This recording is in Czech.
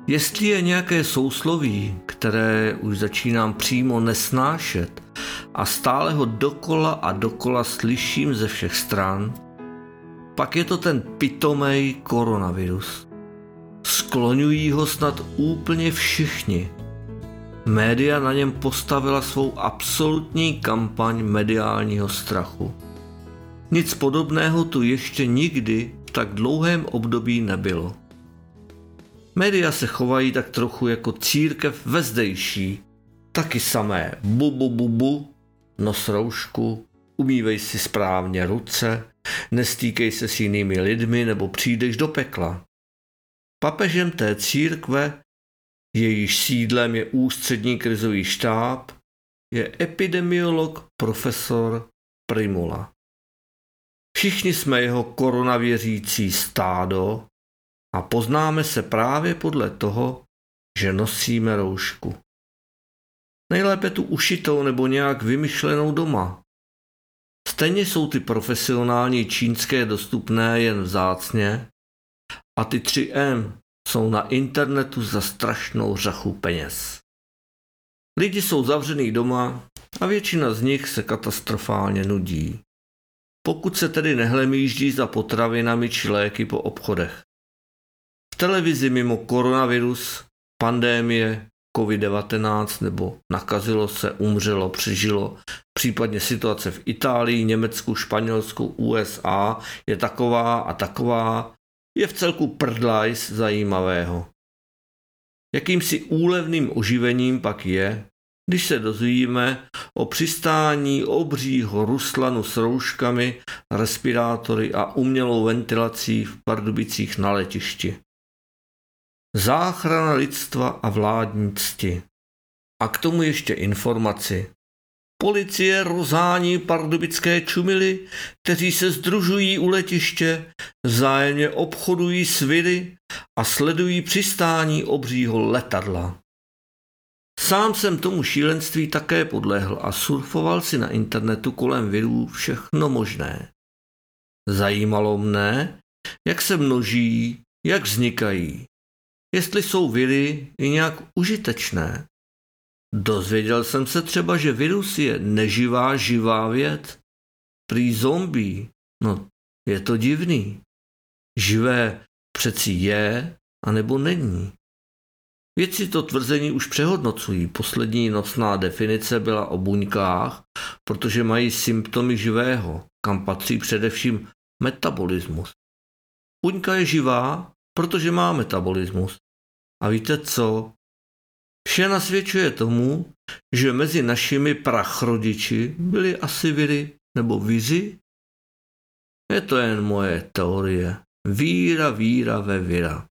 Jestli je nějaké sousloví, které už začínám přímo nesnášet a stále ho dokola a dokola slyším ze všech stran, pak je to ten pitomej koronavirus. Skloňují ho snad úplně všichni. Média na něm postavila svou absolutní kampaň mediálního strachu. Nic podobného tu ještě nikdy v tak dlouhém období nebylo. Média se chovají tak trochu jako církev vezdejší. Taky samé bu, nos roušku, umývej si správně ruce, nestýkej se s jinými lidmi nebo přijdeš do pekla. Papežem té církve, jejíž sídlem je ústřední krizový štáb, je epidemiolog profesor Prymula. Všichni jsme jeho koronavěřící stádo a poznáme se právě podle toho, že nosíme roušku. Nejlépe tu ušitou nebo nějak vymyšlenou doma. Stejně jsou ty profesionální čínské dostupné jen vzácně a ty 3M jsou na internetu za strašnou řachu peněz. Lidi jsou zavřený doma a většina z nich se katastrofálně nudí. Pokud se tedy nehlemýždí za potravinami či léky po obchodech. V televizi mimo koronavirus, pandémie, COVID-19 nebo nakazilo se, umřelo, přežilo, případně situace v Itálii, Německu, Španělsku, USA je taková a taková, je v celku prdlajs zajímavého. Jakýmsi úlevným oživením pak je, když se dozvíme o přistání obřího Ruslanu s rouškami, respirátory a umělou ventilací v Pardubicích na letišti. Záchrana lidstva a vládní cti. A k tomu ještě informaci. Policie rozhání pardubické čumily, kteří se sdružují u letiště, vzájemně obchodují s viry a sledují přistání obřího letadla. Sám jsem tomu šílenství také podlehl a surfoval si na internetu kolem virů všechno možné. Zajímalo mne, jak se množí, jak vznikají, jestli jsou viry i nějak užitečné. Dozvěděl jsem se třeba, že virus je neživá živá věc. Prý zombie, no je to divný. Živé přeci je, anebo není. Vědci to tvrzení už přehodnocují. Poslední nosná definice byla o buňkách, protože mají symptomy živého, kam patří především metabolismus. Buňka je živá, protože má metabolismus. A víte co? Vše nasvědčuje tomu, že mezi našimi prachrodiči byly asi viry nebo viři? Je to jen moje teorie. Víra ve vira.